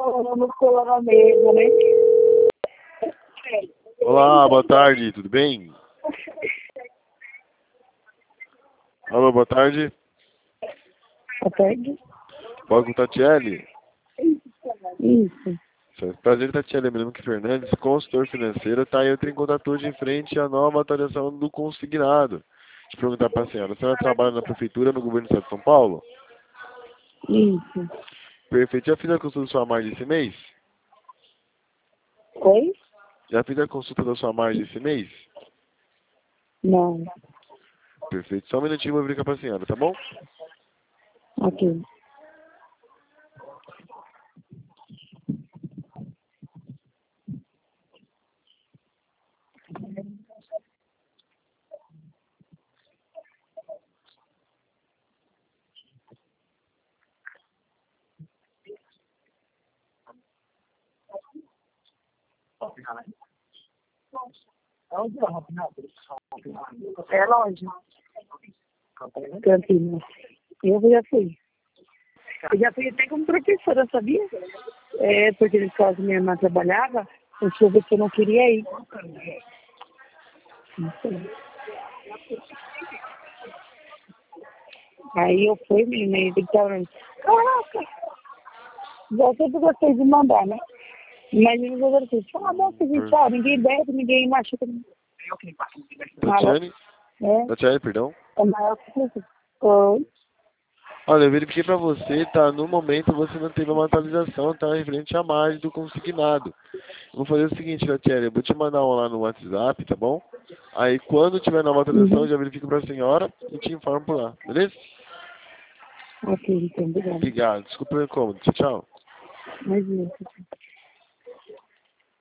não ficou na mesa, né? Olá, boa tarde, tudo bem? Alô, boa tarde. Boa tarde. Fala com Tatiele. Isso. Prazer, Tatiele. Meu nome é Fernandes, consultor financeiro. Tá, eu tenho em contato hoje em frente à nova atualização do consignado. Deixa eu perguntar para a senhora trabalha na prefeitura, no governo do estado de São Paulo? Isso. Perfeito. Já fiz a consulta da sua margem esse mês? Oi? Já fiz a consulta da sua margem esse mês? Não. Perfeito. Só um minutinho, vou verificar para a senhora, tá bom? Ok. É longe. Campinas. Eu já fui. Eu já fui até como professora, sabia? É, porque nesse caso minha irmã trabalhava, eu soube que eu não queria ir. Não sei. Aí eu fui, menina, e ele tava falando, caraca, eu sempre gostei de mandar, né? Imagina os outros assim, nossa, gente, ó, ninguém deve, ninguém machuca. Tatiane? É, Tatiane, perdão. é maior que isso. Oi. Olha, eu verifiquei para você, tá? No momento você não teve uma atualização, tá? Referente à margem do consignado. Eu vou fazer o seguinte, Tatiana, eu vou te mandar um lá no WhatsApp, tá bom? Aí quando tiver nova atualização, eu já verifico para a senhora e te informo por lá, beleza? Ok, então, obrigada. Obrigado. Desculpa o incômodo. Tchau, tchau. Mais isso.